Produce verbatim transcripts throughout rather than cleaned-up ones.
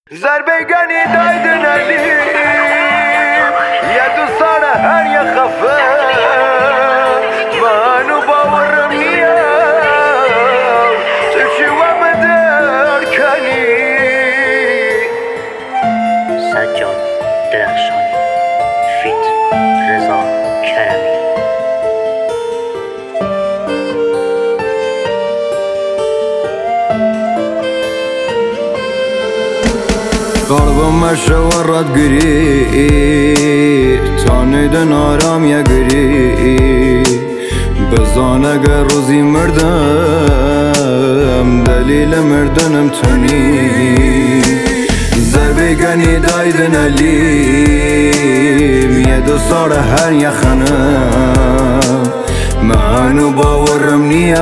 ضربه گنی دایدن علی یه دو ساله هر یه خفه منو باورم نیام تو چی و مدر کنی سجاد درخشانی فیت رضا کرمی. قلبم مشورت گری تانیدن آرام یا گری بزان اگر روزی مردم دلیل مردنم تنی ضربه گنی دایدن علیم یه دو سال هر یخنم منو باورم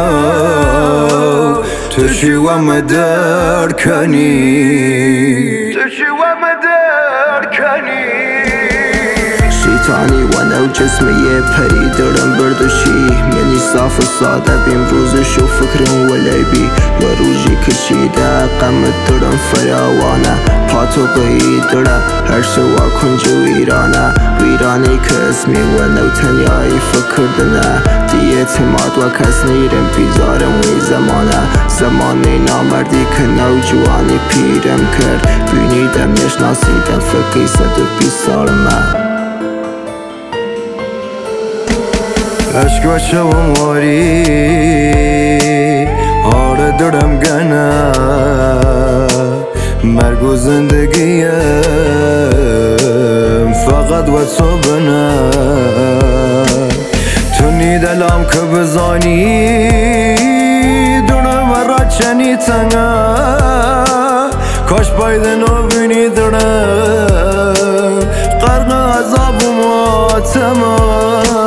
نیا تو چی و مدر کنی تو چی و مدر کنی شیطانی و نو جسمی پری دارم برداشی منی صاف و ساده بیم روزش و فکرم ولیبی و روژی کشیده قمت دارم فراوانه پاتو قید داره هر شوا کنج و ایرانه ویرانی که اسمی و نو تنیایی فکر دنه دی اعتماد و کس نیرم بیزارم وی زمانه زمانی نامردی که نو جوانی پیرم کرد بینیدم نشناسیدم فکری صد و بیست سالمه عشق و شوم واری آره دارم گنه مرگ و زندگیم فقط و تو بنه تو نیدلم که بزانی دونم را چنی تنگه کاش بایدن و بینی دارم قرن عذاب و ماتمه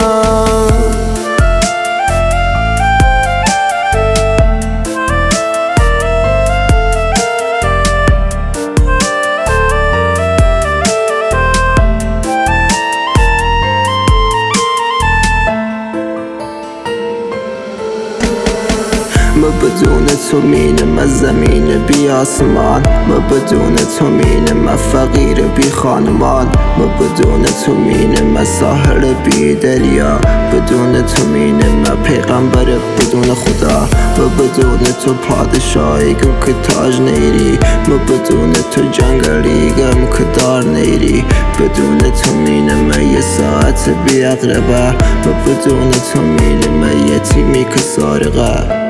ما بدون تو مینم از زمین بی آسمان ما بدون تو مینم از فقیر بی خانمان ما بدون تو مینم از ساحل بی دریا بدون تو مینم از پیغمبر بدون خدا ما بدون تو پادشاهی گم که تاج نیری ما بدون تو جنگلی گم که دار نیری بدون تو مینم یه ساعت بی اقربه ما بدون تو مینم یتیمی که سارقه